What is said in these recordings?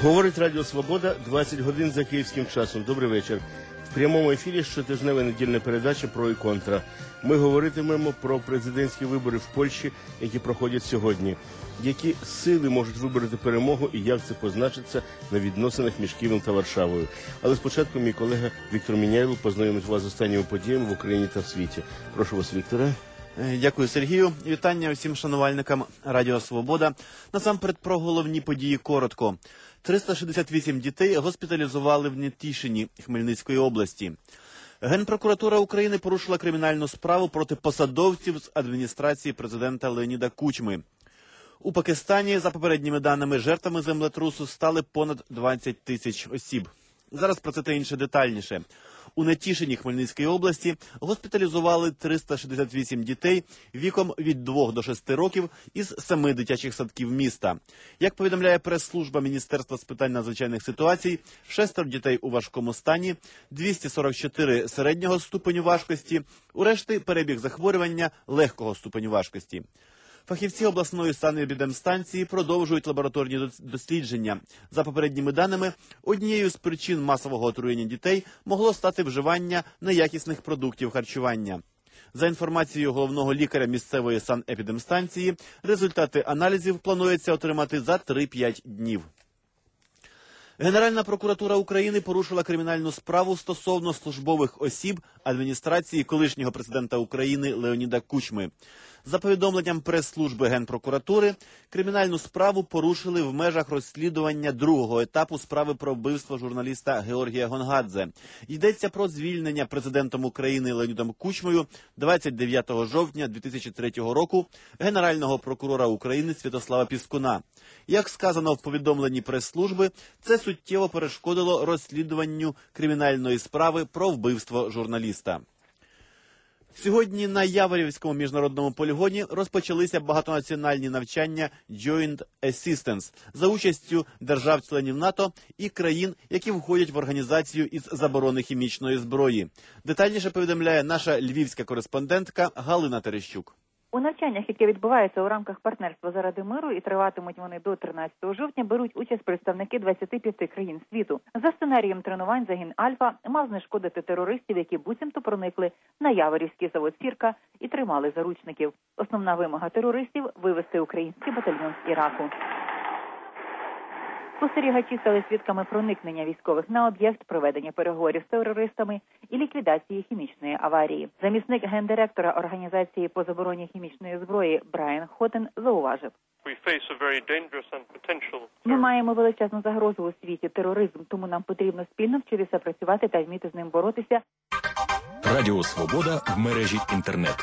Говорить Радіо Свобода, 20 годин за київським часом. Добрий вечір. В прямому ефірі щотижнева недільна передача «Про і контра». Ми говоритимемо про президентські вибори в Польщі, які проходять сьогодні. Які сили можуть вибороти перемогу і як це позначиться на відносинах між Києвом та Варшавою. Але спочатку мій колега Віктор Міняйло познайомить вас з останніми подіями в Україні та в світі. Прошу вас, Вікторе. Дякую, Сергію. Вітання усім шанувальникам Радіо Свобода. Насамперед про головні події коротко. 368 дітей госпіталізували в Нетішині Хмельницької області. Генпрокуратура України порушила кримінальну справу проти посадовців з адміністрації президента Леоніда Кучми. У Пакистані, за попередніми даними, жертвами землетрусу стали понад 20 тисяч осіб. Зараз про це та інше детальніше. У Нетішині Хмельницької області госпіталізували 368 дітей віком від 2 до 6 років із 7 дитячих садків міста. Як повідомляє прес-служба Міністерства з питань надзвичайних ситуацій, 6 дітей у важкому стані, 244 середнього ступеню важкості, у решти перебіг захворювання легкого ступеню важкості. Фахівці обласної санепідемстанції продовжують лабораторні дослідження. За попередніми даними, однією з причин масового отруєння дітей могло стати вживання неякісних продуктів харчування. За інформацією головного лікаря місцевої санепідемстанції, результати аналізів планується отримати за 3-5 днів. Генеральна прокуратура України порушила кримінальну справу стосовно службових осіб адміністрації колишнього президента України Леоніда Кучми. За повідомленням прес-служби Генпрокуратури, кримінальну справу порушили в межах розслідування другого етапу справи про вбивство журналіста Георгія Гонгадзе. Йдеться про звільнення президентом України Леонідом Кучмою 29 жовтня 2003 року генерального прокурора України Святослава Піскуна. Як сказано в повідомленні прес-служби, це суттєво перешкодило розслідуванню кримінальної справи про вбивство журналіста. Сьогодні на Яворівському міжнародному полігоні розпочалися багатонаціональні навчання Joint Assistance за участю держав-членів НАТО і країн, які входять в організацію із заборони хімічної зброї. Детальніше повідомляє наша львівська кореспондентка Галина Терещук. У навчаннях, які відбуваються у рамках партнерства заради миру і триватимуть вони до 13 жовтня, беруть участь представники 25 країн світу. За сценарієм тренувань загін «Альфа» мав знешкодити терористів, які буцімто проникли на Яворівський завод «Сірка» і тримали заручників. Основна вимога терористів – вивести український батальйон з Іраку. Спостерігачі стали свідками проникнення військових на об'єкт, проведення переговорів з терористами і ліквідації хімічної аварії. Замісник гендиректора Організації по забороні хімічної зброї Брайан Хотен зауважив. Ми маємо величезну загрозу у світі – тероризм, тому нам потрібно спільно вчитися працювати та вміти з ним боротися. Радіо Свобода в мережі інтернет.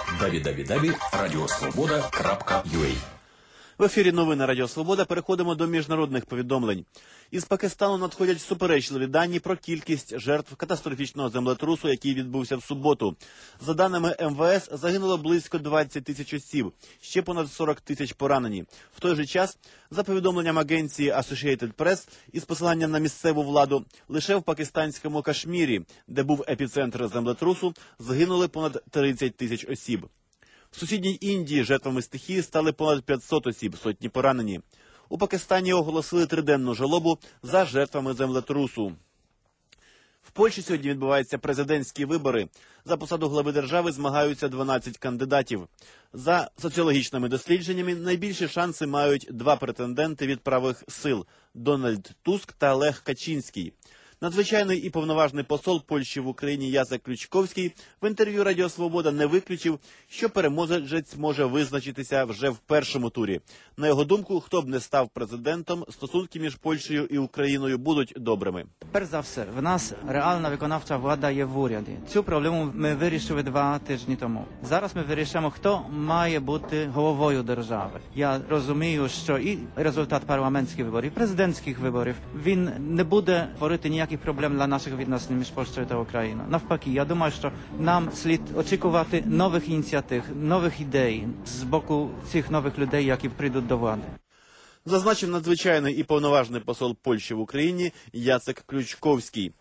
www.radiosvoboda.ua. В ефірі новини Радіо Свобода. Переходимо до міжнародних повідомлень. Із Пакистану надходять суперечливі дані про кількість жертв катастрофічного землетрусу, який відбувся в суботу. За даними МВС, загинуло близько 20 тисяч осіб, ще понад 40 тисяч поранені. В той же час, за повідомленням агенції Associated Press, із посиланням на місцеву владу, лише в пакистанському Кашмірі, де був епіцентр землетрусу, загинули понад 30 тисяч осіб. В сусідній Індії жертвами стихії стали понад 500 осіб, сотні поранені. У Пакистані оголосили 3-денну жалобу за жертвами землетрусу. В Польщі сьогодні відбуваються президентські вибори. За посаду глави держави змагаються 12 кандидатів. За соціологічними дослідженнями найбільші шанси мають 2 претенденти від правих сил – Дональд Туск та Лех Качинський. Надзвичайний і повноважний посол Польщі в Україні Яцек Ключковський в інтерв'ю Радіо Свобода не виключив, що переможець може визначитися вже в першому турі. На його думку, хто б не став президентом, стосунки між Польщею і Україною будуть добрими. Перш за все, в нас реальна виконавча влада є в уряді. Цю проблему ми вирішили 2 тижні тому. Зараз ми вирішимо, хто має бути головою держави. Я розумію, що і результат парламентських виборів, президентських виборів, він не буде творити ніяких проблем для наших відносин між Польщею та Україною. Навпаки, я думаю, що нам слід очікувати нових ініціатив, нових ідей з боку цих нових людей, які прийдуть до влади. Зазначив надзвичайний і повноважний посол Польщі в Україні Яцек Ключковський.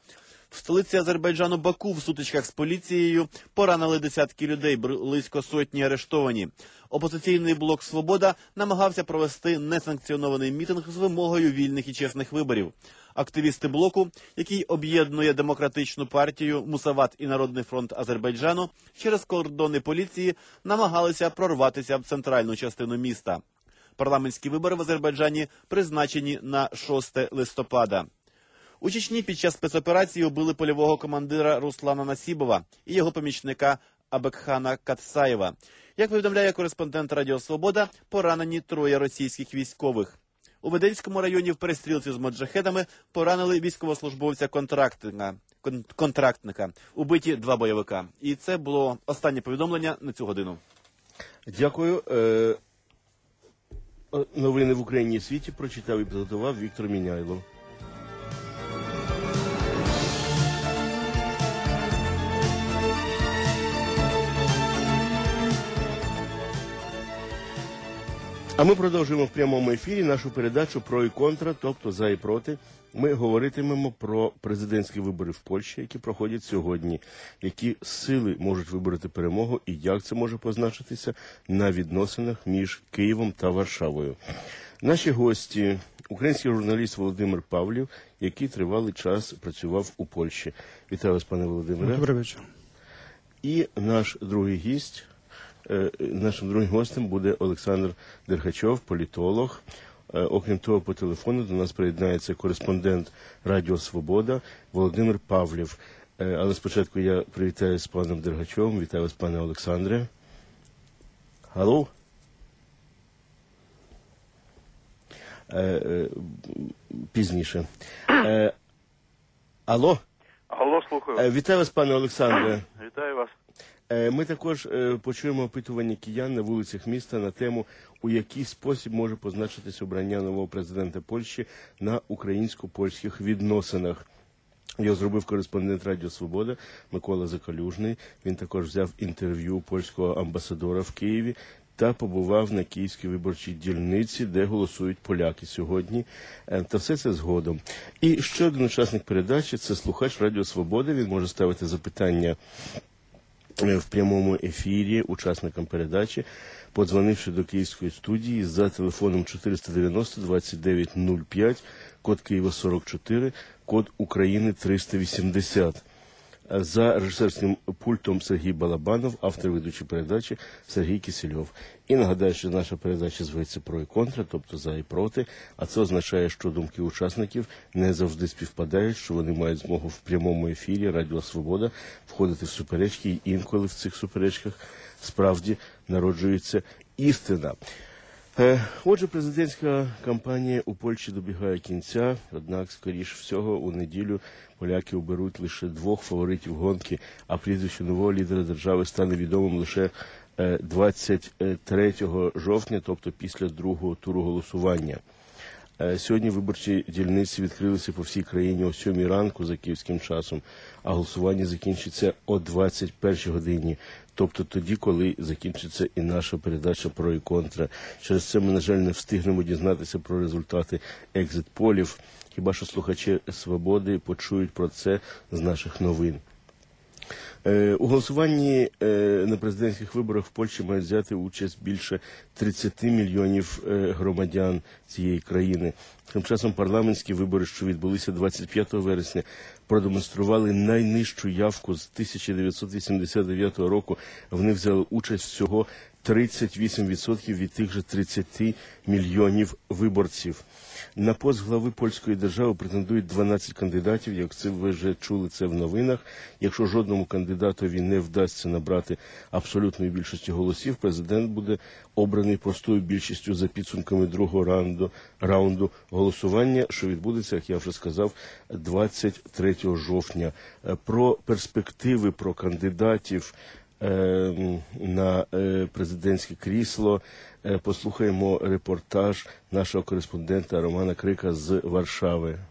В столиці Азербайджану Баку в сутичках з поліцією поранили десятки людей, близько сотні арештовані. Опозиційний блок «Свобода» намагався провести несанкціонований мітинг з вимогою вільних і чесних виборів. Активісти блоку, який об'єднує демократичну партію «Мусават» і Народний фронт Азербайджану, через кордони поліції намагалися прорватися в центральну частину міста. Парламентські вибори в Азербайджані призначені на 6 листопада. У Чечні під час спецоперації убили польового командира Руслана Насібова і його помічника Абекхана Катсаєва. Як повідомляє кореспондент Радіо Свобода, поранені 3 російських військових. У Веденському районі в перестрілці з моджахедами поранили військовослужбовця-контрактника. Убиті 2 бойовика. І це було останнє повідомлення на цю годину. Дякую. Новини в Україні і світі прочитав і підготував Віктор Міняйлов. А ми продовжуємо в прямому ефірі нашу передачу про і контра, тобто за і проти. Ми говоритимемо про президентські вибори в Польщі, які проходять сьогодні, які сили можуть вибороти перемогу і як це може позначитися на відносинах між Києвом та Варшавою. Наші гості – український журналіст Володимир Павлів, який тривалий час працював у Польщі. Вітаю вас, пане Володимире. Добрий вечір. І наш другий гість. Нашим другим гостем буде Олександр Дергачов, політолог. Окрім того, по телефону до нас приєднається кореспондент Радіо Свобода Володимир Павлів. Але спочатку я привітаю з паном Дергачовим. Вітаю вас, пане Олександре. Алло? Пізніше. Алло? Алло, слухаю. Вітаю вас, пане Олександре. Вітаю вас. Ми також почуємо опитування киян на вулицях міста на тему, у який спосіб може позначитися обрання нового президента Польщі на українсько-польських відносинах. Його зробив кореспондент Радіо Свобода Микола Закалюжний. Він також взяв інтерв'ю польського амбасадора в Києві та побував на Київській виборчій дільниці, де голосують поляки сьогодні. Та все це згодом. І ще один учасник передачі – це слухач Радіо Свобода. Він може ставити запитання в прямому ефірі учасникам передачі, подзвонивши до Київської студії за телефоном 490-2905, код Києва 44, код України 380. За режисерським пультом Сергій Балабанов, автор ведучої передачі Сергій Кисельов. І нагадаю, що наша передача зветься «Про і контра», тобто «За і проти», а це означає, що думки учасників не завжди співпадають, що вони мають змогу в прямому ефірі Радіо Свобода входити в суперечки, і інколи в цих суперечках справді народжується істина. Отже, президентська кампанія у Польщі добігає кінця, однак, скоріш всього, у неділю поляки оберуть лише 2 фаворитів гонки, а прізвище нового лідера держави стане відомим лише 23 жовтня, тобто після другого туру голосування. Сьогодні виборчі дільниці відкрилися по всій країні о 7 ранку за київським часом, а голосування закінчиться о 21 годині, тобто тоді, коли закінчиться і наша передача «Про і контра». Через це ми, на жаль, не встигнемо дізнатися про результати екзит-полів. Хіба що слухачі «Свободи» почують про це з наших новин. У голосуванні на президентських виборах в Польщі мають взяти участь більше 30 мільйонів громадян цієї країни. Тим часом парламентські вибори, що відбулися 25 вересня, продемонстрували найнижчу явку з 1989 року. В них взяли участь всього 38% від тих же 30 мільйонів виборців. На пост глави польської держави претендують 12 кандидатів, як це ви вже чули це в новинах. Якщо жодному кандидатові не вдасться набрати абсолютної більшості голосів, президент буде обраний простою більшістю за підсумками другого раунду голосування, що відбудеться, як я вже сказав, 23 жовтня. Про перспективи, про кандидатів на президентське крісло послухаємо репортаж нашого кореспондента Романа Крика з Варшави.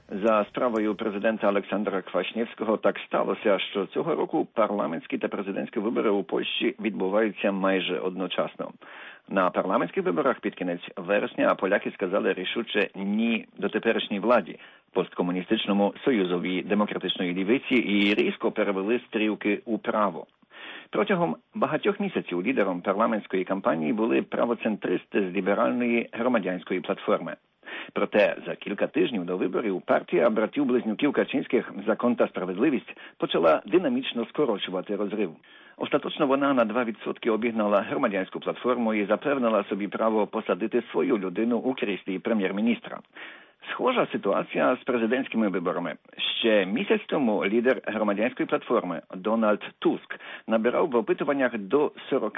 За справою президента Олександра Квашнєвського так сталося, що цього року парламентські та президентські вибори у Польщі відбуваються майже одночасно. На парламентських виборах під кінець вересня поляки сказали рішуче ні до теперішній владі, посткомуністичному Союзові демократичної лівиці і різко перевели стрілки управо. Протягом багатьох місяців лідером парламентської кампанії були правоцентристи з ліберальної громадянської платформи. Проте за кілька тижнів до виборів партія братів-близнюків Качинських «Закон та справедливість» почала динамічно скорочувати розрив. Остаточно вона на 2% обігнала громадянську платформу і запевнила собі право посадити свою людину у кріслі прем'єр-міністра. Схожа ситуація з президентськими виборами. Ще місяць тому лідер громадянської платформи Дональд Туск набирав в опитуваннях до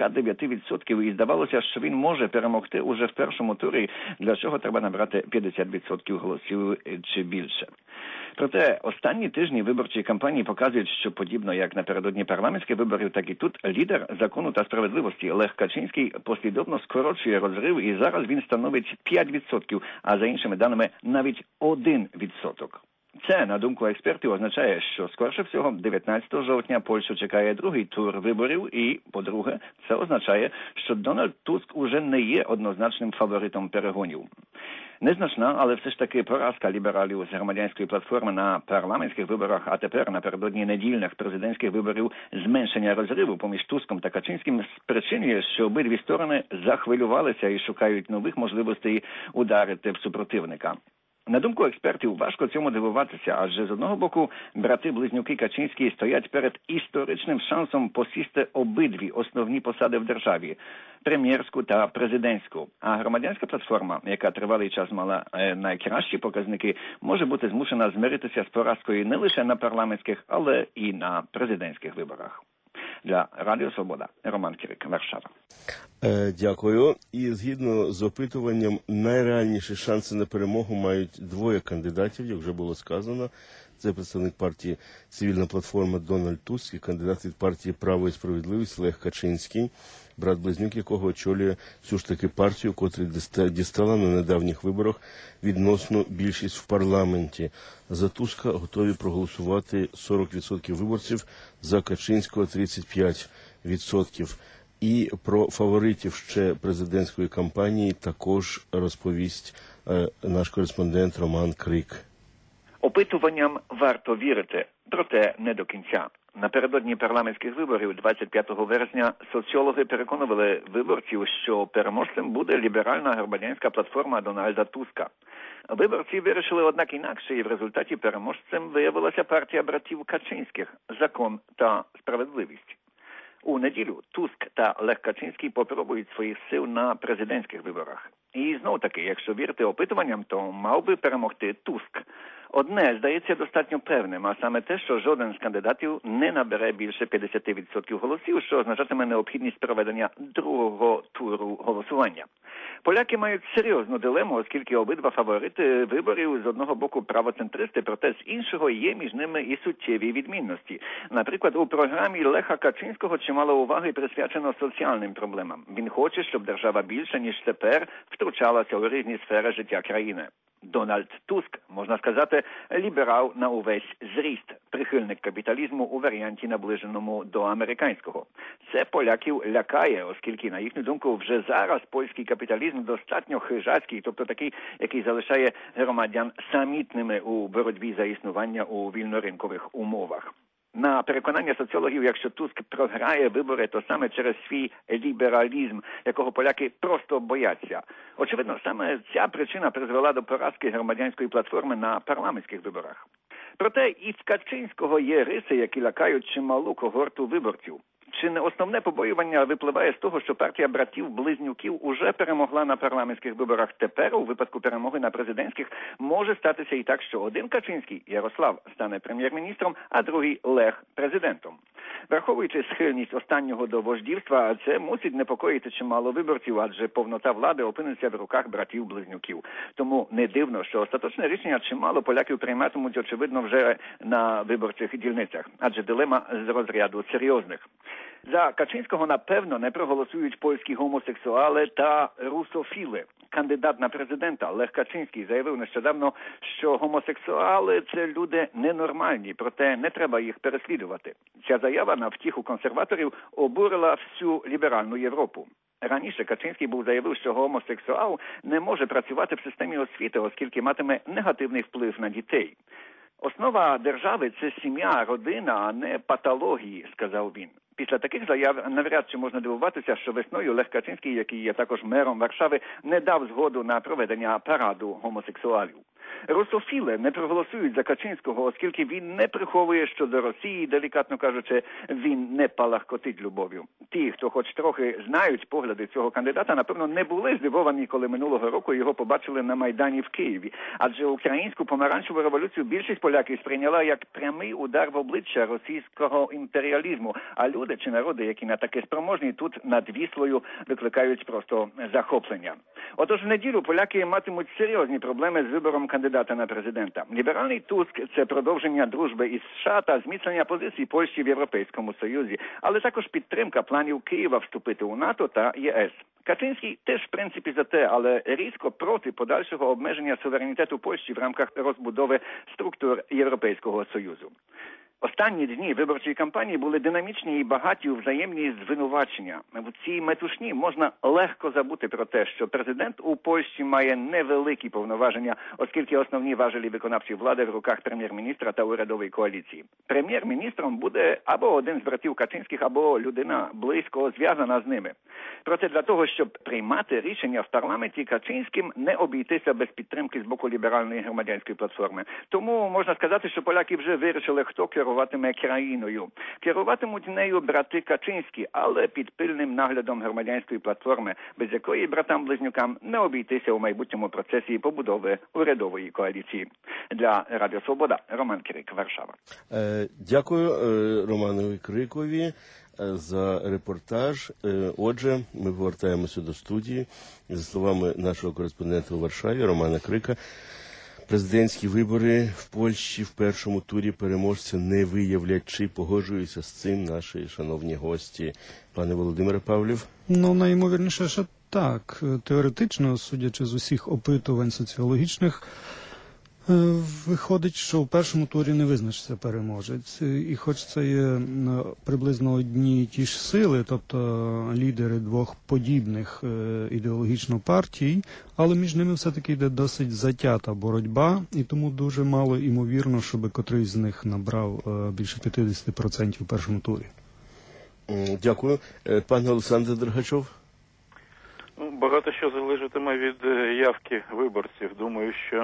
49% і здавалося, що він може перемогти уже в першому турі, для чого треба набрати 50% голосів чи більше. Проте останні тижні виборчої кампанії показують, що подібно як напередодні парламентських виборів, так і тут лідер «Закону та справедливості» Лех Качинський послідовно скорочує розрив і зараз він становить 5%, а за іншими даними навіть 1%. Це, на думку експертів, означає, що, скорше всього, 19 жовтня Польщу чекає другий тур виборів і, по-друге, це означає, що Дональд Туск уже не є однозначним фаворитом перегонів. Незначна, але все ж таки поразка лібералів з громадянської платформи на парламентських виборах, а тепер напередодні недільних президентських виборів зменшення розриву поміж Туском та Качинським спричинює, що обидві сторони захвилювалися і шукають нових можливостей ударити в супротивника. На думку експертів, важко цьому дивуватися, адже з одного боку брати-близнюки Качинські стоять перед історичним шансом посісти обидві основні посади в державі – прем'єрську та президентську. А громадянська платформа, яка тривалий час мала найкращі показники, може бути змушена змиритися з поразкою не лише на парламентських, але і на президентських виборах. Для Радіо Свобода, Роман Кірик, Варшава. Дякую. І згідно з опитуванням, найреальніші шанси на перемогу мають двоє кандидатів, як вже було сказано. Це представник партії «Цивільна платформа» Дональд Туск і кандидат від партії «Право і справедливість» Лех Качинський, брат-близнюк якого очолює цю ж таки партію, котрі дістала на недавніх виборах відносну більшість в парламенті. За Туска готові проголосувати 40% виборців, за Качинського 35%. І про фаворитів ще президентської кампанії також розповість наш кореспондент Роман Крик. Опитуванням варто вірити, проте не до кінця. Напередодні парламентських виборів 25 вересня соціологи переконували виборців, що переможцем буде ліберальна громадянська платформа Дональда Туска. Виборці вирішили, однак, інакше, і в результаті переможцем виявилася партія братів Качинських «Закон та справедливість». У неділю Туск та Лех Качинський попробують своїх сил на президентських виборах. І знов-таки, якщо вірити опитуванням, то мав би перемогти Туск. Одне здається достатньо певним, а саме те, що жоден з кандидатів не набере більше 50% голосів, що означатиме необхідність проведення другого туру голосування. Поляки мають серйозну дилему, оскільки обидва фаворити виборів з одного боку правоцентристи, проте з іншого є між ними і суттєві відмінності. Наприклад, у програмі Леха Качинського чимало уваги присвячено соціальним проблемам. Він хоче, щоб держава більше, ніж тепер, втручалася у різні сфери життя країни. Дональд Туск, можна сказати, ліберал на увесь зріст, прихильник капіталізму у варіанті наближеному до американського. Це поляків лякає, оскільки, на їхню думку, вже зараз польський капіталізм достатньо хижацький, тобто такий, який залишає громадян самітними у боротьбі за існування у вільноринкових умовах. На переконання соціологів, якщо Туск програє вибори, то саме через свій лібералізм, якого поляки просто бояться. Очевидно, саме ця причина призвела до поразки громадянської платформи на парламентських виборах. Проте і в Качинського є риси, які лякають чималу когорту виборців. Чи не основне побоювання випливає з того, що партія братів-близнюків уже перемогла на парламентських виборах? Тепер, у випадку перемоги на президентських, може статися і так, що один Качинський, Ярослав, стане прем'єр-міністром, а другий Лех – президентом. Враховуючи схильність останнього до вождівства, це мусить непокоїти чимало виборців, адже повнота влади опиниться в руках братів-близнюків. Тому не дивно, що остаточне рішення чимало поляків прийматимуть, очевидно, вже на виборчих дільницях, адже дилема з розряду серйозних. За Качинського, напевно, не проголосують польські гомосексуали та русофіли. Кандидат на президента Лех Качинський заявив нещодавно, що гомосексуали – це люди ненормальні, проте не треба їх переслідувати. Ця заява на втіху консерваторів обурила всю ліберальну Європу. Раніше Качинський був заявив, що гомосексуал не може працювати в системі освіти, оскільки матиме негативний вплив на дітей. Основа держави – це сім'я, родина, а не патології, сказав він. Після таких заяв навряд чи можна дивуватися, що весною Лех Качинський, який є також мером Варшави, не дав згоду на проведення параду гомосексуалів. Русофіли не проголосують за Качинського, оскільки він не приховує, що до Росії, делікатно кажучи, він не палахкотить любов'ю. Ті, хто хоч трохи знають погляди цього кандидата, напевно, не були здивовані, коли минулого року його побачили на Майдані в Києві. Адже українську помаранчеву революцію більшість поляків сприйняла як прямий удар в обличчя російського імперіалізму. А люди чи народи, які на таке спроможні, тут над Віслою викликають просто захоплення. Отож, в неділю поляки матимуть серйозні проблеми з вибором кандидата на президента. Ліберальний Туск – це продовження дружби із США та зміцнення позицій Польщі в Європейському Союзі, але також підтримка планів Києва вступити у НАТО та ЄС. Качинський теж, в принципі, за те, але різко проти подальшого обмеження суверенітету Польщі в рамках розбудови структур Європейського Союзу. Останні дні виборчої кампанії були динамічні і багаті у взаємні звинувачення. В цій метушні можна легко забути про те, що президент у Польщі має невеликі повноваження, оскільки основні важелі виконавчої влади в руках прем'єр-міністра та урядової коаліції. Прем'єр-міністром буде або один з братів Качинських, або людина близько зв'язана з ними. Проте для того, щоб приймати рішення в парламенті, Качинським не обійтися без підтримки з боку ліберальної громадянської платформи. Тому можна сказати, що поляки вже вирішили, хто керуватиме країною. Керуватимуть нею брати Качинські, але під пильним наглядом громадянської платформи, без якої братам-близнюкам не обійтися у майбутньому процесі побудови урядової коаліції. Для Радіо Свобода, Роман Крик, Варшава. Дякую Романові Крикові за репортаж. Отже, ми повертаємося до студії. За словами нашого кореспондента у Варшаві Романа Крика, президентські вибори в Польщі в першому турі переможця не виявлять. Чи погоджуються з цим наші шановні гості? Пане Володимире Павлів? Ну, найімовірніше, що так. Теоретично, судячи з усіх опитувань соціологічних, виходить, що в першому турі не визначиться переможець. І хоч це є приблизно одні й ті ж сили, тобто лідери двох подібних ідеологічно партій, але між ними все-таки йде досить затята боротьба, і тому дуже мало імовірно, щоб котрийсь з них набрав більше 50% в першому турі. Дякую. Пане Олександр Дергачов? Багато що залежатиме від явки виборців. Думаю, що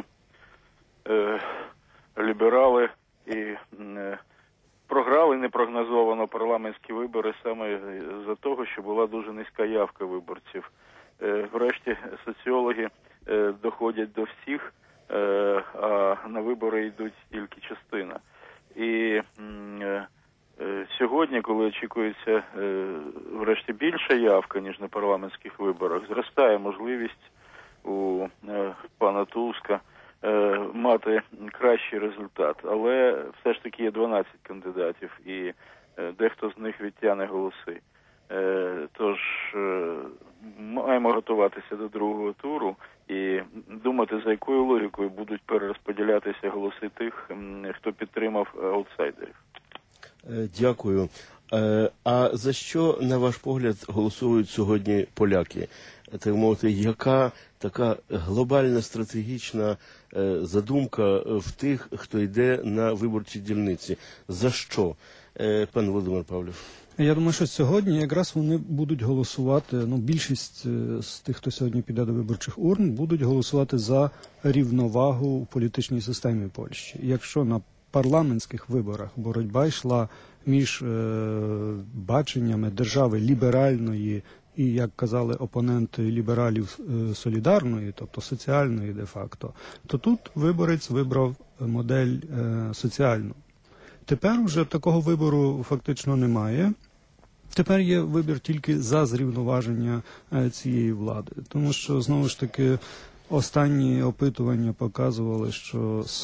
ліберали і програли непрогнозовано парламентські вибори саме за того, що була дуже низька явка виборців. Врешті соціологи доходять до всіх, а на вибори йдуть тільки частина. І сьогодні, коли очікується врешті більша явка, ніж на парламентських виборах, зростає можливість у пана Туска мати кращий результат. Але все ж таки є 12 кандидатів, і дехто з них відтягне голоси. Тож маємо готуватися до другого туру і думати, за якою логікою будуть перерозподілятися голоси тих, хто підтримав аутсайдерів. Дякую. А за що, на ваш погляд, голосують сьогодні поляки? Так мовити, яка така глобальна стратегічна задумка в тих, хто йде на виборчі дільниці? За що? Пан Володимир Павлів. Я думаю, що сьогодні якраз вони будуть голосувати, більшість з тих, хто сьогодні піде до виборчих урн, будуть голосувати за рівновагу в політичній системі Польщі. Якщо на парламентських виборах боротьба йшла між баченнями держави ліберальної і, як казали опоненти лібералів, солідарної, тобто соціальної де-факто, то тут виборець вибрав модель соціальну. Тепер вже такого вибору фактично немає. Тепер є вибір тільки за зрівноваження цієї влади. Тому що, знову ж таки, Останні опитування показували, що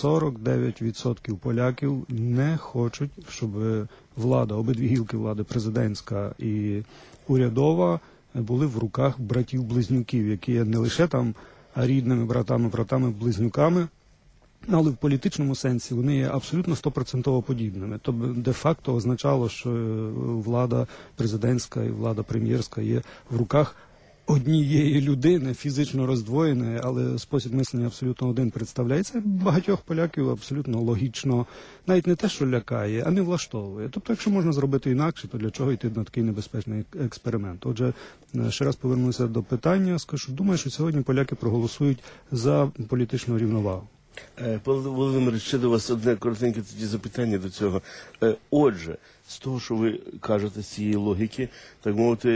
49% поляків не хочуть, щоб влада, обидві гілки влади, президентська і урядова, були в руках братів-близнюків, які є не лише там рідними братами-близнюками, але в політичному сенсі вони є абсолютно 100% подібними. Тобто де-факто означало, що влада президентська і влада прем'єрська є в руках однієї людини, фізично роздвоєної, але спосіб мислення абсолютно один представляється. Багатьох поляків абсолютно логічно, навіть не те, що лякає, а не влаштовує. Тобто, якщо можна зробити інакше, то для чого йти на такий небезпечний експеримент? Отже, ще раз повернуся до питання. Скажу, думаю, що сьогодні поляки проголосують за політичну рівновагу. Пане Володимире, ще до вас одне коротеньке тоді запитання до цього. Отже, з того, що ви кажете, з цієї логіки, так мовити,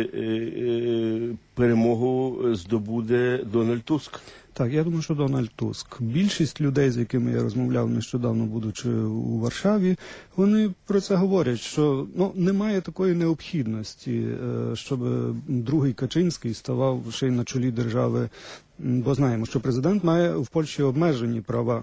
перемогу здобуде Дональд Туск. Так, я думаю, що Дональд Туск. Більшість людей, з якими я розмовляв нещодавно, будучи у Варшаві, вони про це говорять, що немає такої необхідності, щоб другий Качинський ставав ще й на чолі держави, бо знаємо, що президент має в Польщі обмежені права.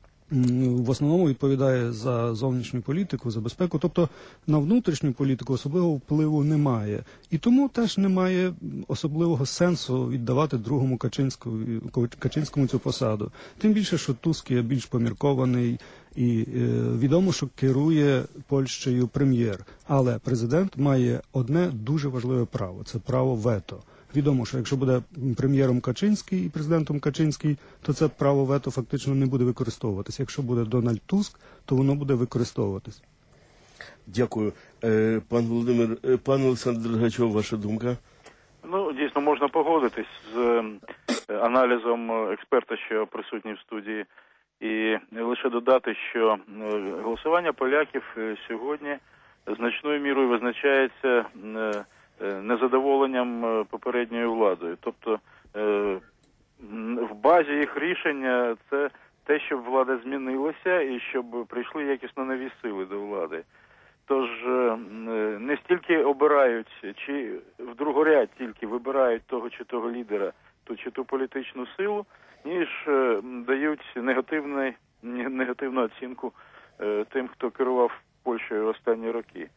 В основному відповідає за зовнішню політику, за безпеку, тобто на внутрішню політику особливого впливу немає. І тому теж немає особливого сенсу віддавати другому Качинському цю посаду. Тим більше, що Туск є більш поміркований і відомо, що керує Польщею прем'єр. Але президент має одне дуже важливе право – це право вето. Відомо, що якщо буде прем'єром Качинський і президентом Качинський, то це право вето фактично не буде використовуватися. Якщо буде Дональд Туск, то воно буде використовуватись. Дякую. Пан Володимир, пан Олександр Дергачов, ваша думка? Дійсно, можна погодитись з аналізом експерта, що присутній в студії, і лише додати, що голосування поляків сьогодні значною мірою визначається незадоволенням попередньою владою. Тобто в базі їх рішення це те, щоб влада змінилася і щоб прийшли якісно нові сили до влади. Тож не стільки обирають, чи в другоряд тільки вибирають того чи того лідера, ту чи ту політичну силу, ніж дають негативну оцінку тим, хто керував Польщею останні роки.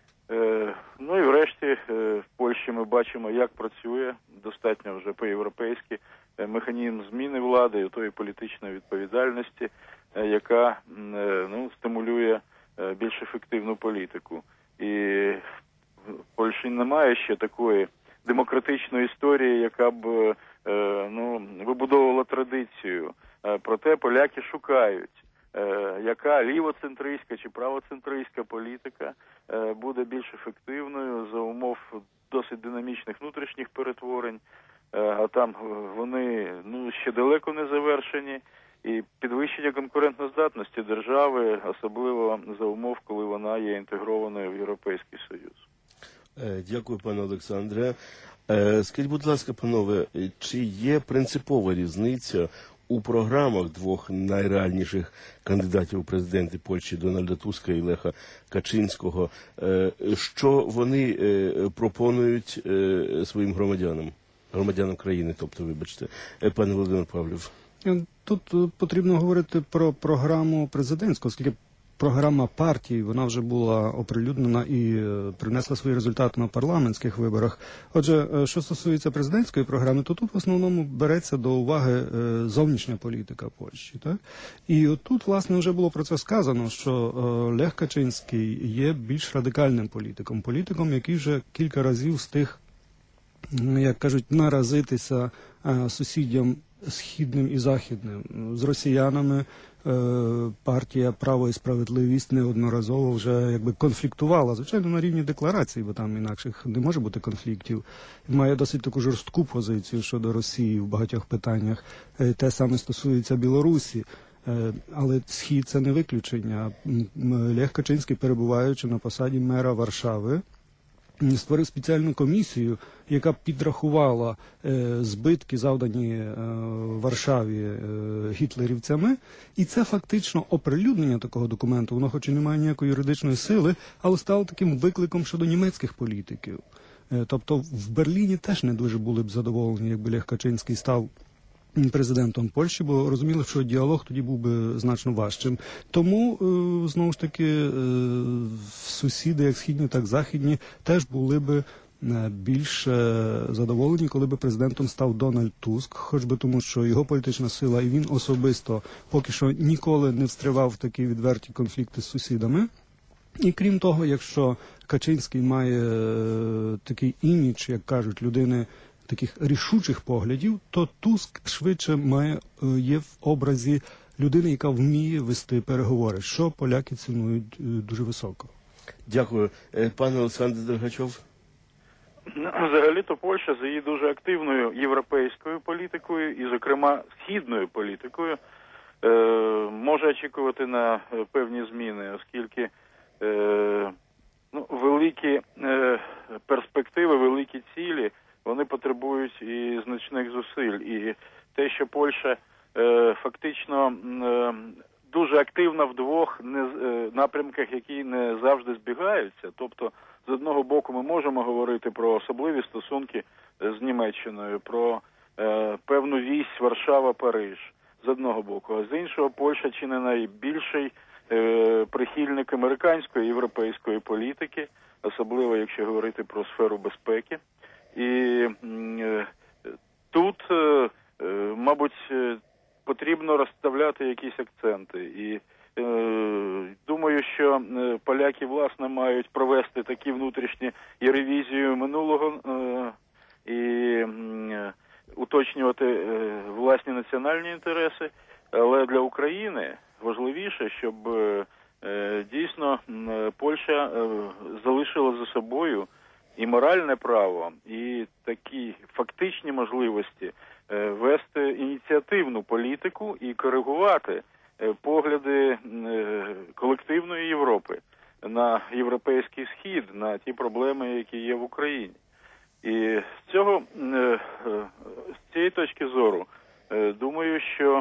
І врешті в Польщі ми бачимо, як працює достатньо вже по-європейськи механізм зміни влади і тої політичної відповідальності, яка стимулює більш ефективну політику. І в Польщі немає ще такої демократичної історії, яка б вибудовувала традицію. Проте поляки шукають, яка лівоцентристська чи правоцентристська політика буде більш ефективною за умов досить динамічних внутрішніх перетворень, а там вони ще далеко не завершені, і підвищення конкурентоздатності держави, особливо за умов, коли вона є інтегрованою в Європейський Союз. Дякую, пане Олександре. Скажіть, будь ласка, панове, чи є принципова різниця у програмах двох найреальніших кандидатів у президенти Польщі Дональда Туска і Леха Качинського? Що вони пропонують своїм громадянам країни, тобто, вибачте, пане Володимир Павлів? Тут потрібно говорити про програму президентську, оскільки програма партії, вона вже була оприлюднена і принесла свої результати на парламентських виборах. Отже, що стосується президентської програми, то тут в основному береться до уваги зовнішня політика Польщі. Так? І отут, власне, вже було про це сказано, що Лех Качинський є більш радикальним політиком, який вже кілька разів встиг, як кажуть, наразитися сусідям східним і західним. З росіянами партія «Право і справедливість» неодноразово вже конфліктувала, звичайно, на рівні декларацій, бо там інакших не може бути конфліктів. Має досить таку жорстку позицію щодо Росії в багатьох питаннях. Те саме стосується Білорусі. Але Схід – це не виключення. Лех Качинський, перебуваючи на посаді мера Варшави, створив спеціальну комісію, яка підрахувала збитки, завдані Варшаві гітлерівцями, і це фактично оприлюднення такого документу, воно хоч і не має ніякої юридичної сили, але стало таким викликом щодо німецьких політиків. Тобто в Берліні теж не дуже були б задоволені, якби Лех Качинський став президентом Польщі, бо розуміли, що діалог тоді був би значно важчим. Тому, знову ж таки, сусіди, як східні, так західні, теж були би більш задоволені, коли би президентом став Дональд Туск, хоч би тому, що його політична сила і він особисто поки що ніколи не встривав в такі відверті конфлікти з сусідами. І крім того, якщо Качинський має такий імідж, як кажуть, людини таких рішучих поглядів, то Туск швидше є в образі людини, яка вміє вести переговори, що поляки цінують дуже високо. Дякую. Пане Олександр Дергачов. Взагалі-то Польща за її дуже активною європейською політикою і, зокрема, східною політикою може очікувати на певні зміни, оскільки великі перспективи, великі цілі, вони потребують і значних зусиль. І те, що Польща фактично дуже активна в двох напрямках, які не завжди збігаються, тобто з одного боку ми можемо говорити про особливі стосунки з Німеччиною, про певну вісь Варшава-Париж з одного боку, а з іншого Польща чи не найбільший прихильник американської європейської політики, особливо якщо говорити про сферу безпеки. І тут, мабуть, потрібно розставляти якісь акценти. І думаю, що поляки, власне, мають провести такі внутрішні і ревізію минулого і уточнювати власні національні інтереси. Але для України важливіше, щоб дійсно Польща залишила за собою і моральне право, і такі фактичні можливості вести ініціативну політику і коригувати погляди колективної Європи на європейський схід, на ті проблеми, які є в Україні. І з цієї точки зору, думаю, що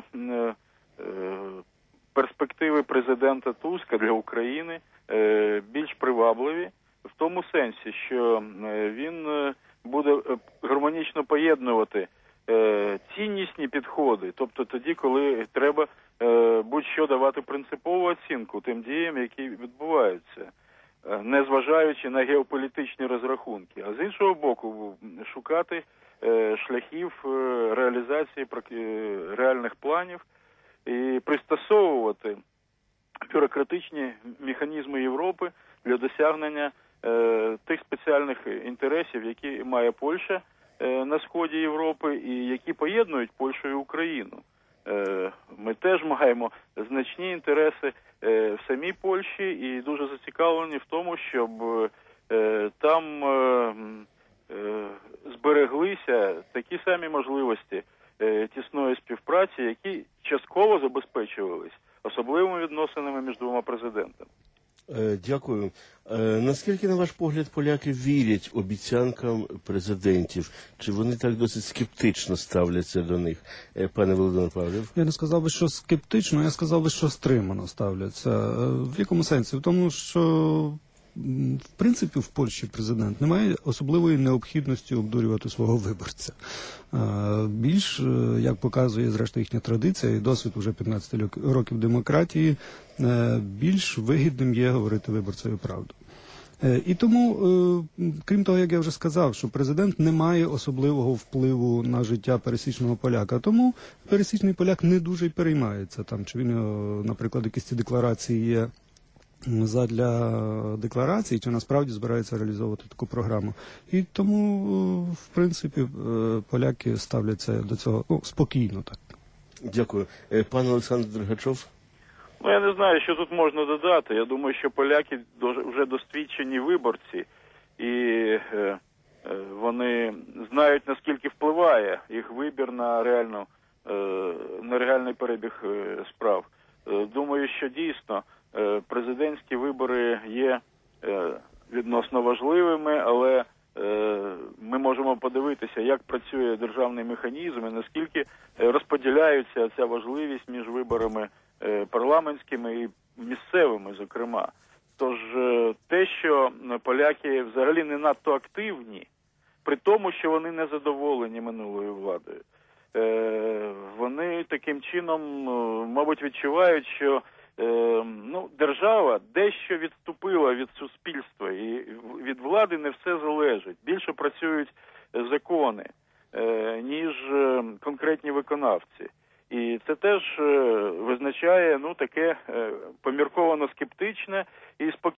перспективи президента Туска для України більш привабливі в тому сенсі, що він буде гармонічно поєднувати ціннісні підходи, тобто тоді, коли треба будь-що давати принципову оцінку тим діям, які відбуваються, не зважаючи на геополітичні розрахунки, а з іншого боку шукати шляхів реалізації реальних планів і пристосовувати бюрократичні механізми Європи для досягнення тих спеціальних інтересів, які має Польща на сході Європи і які поєднують Польщу і Україну. Ми теж маємо значні інтереси в самій Польщі і дуже зацікавлені в тому, щоб там збереглися такі самі можливості тісної співпраці, які частково забезпечувались особливими відносинами між двома президентами. Дякую. Наскільки, на ваш погляд, поляки вірять обіцянкам президентів? Чи вони так досить скептично ставляться до них? Пане Володимир Павлів? Я не сказав би, що скептично, я сказав би, що стримано ставляться. В якому сенсі? В тому, що в принципі в Польщі президент не має особливої необхідності обдурювати свого виборця. Більш, як показує зрештою їхня традиція і досвід уже 15 років демократії, більш вигідним є говорити виборцеві правду. І тому, крім того, як я вже сказав, що президент не має особливого впливу на життя пересічного поляка, тому пересічний поляк не дуже й переймається там, чи він, наприклад, якісь ці декларації є задля декларації, чи насправді збирається реалізовувати таку програму. І тому, в принципі, поляки ставляться до цього спокійно. Так. Дякую. Пан Олександр Дергачов? Я не знаю, що тут можна додати. Я думаю, що поляки вже досвідчені виборці, і вони знають, наскільки впливає їх вибір на реальний перебіг справ. Думаю, що дійсно президентські вибори є відносно важливими, але ми можемо подивитися, як працює державний механізм і наскільки розподіляється ця важливість між виборами парламентськими і місцевими, зокрема. Тож те, що поляки взагалі не надто активні, при тому, що вони не задоволені минулою владою, і таким чином, мабуть, відчувають, що держава дещо відступила від суспільства і від влади не все залежить. Більше працюють закони, ніж конкретні виконавці. І це теж визначає таке помірковано скептичне і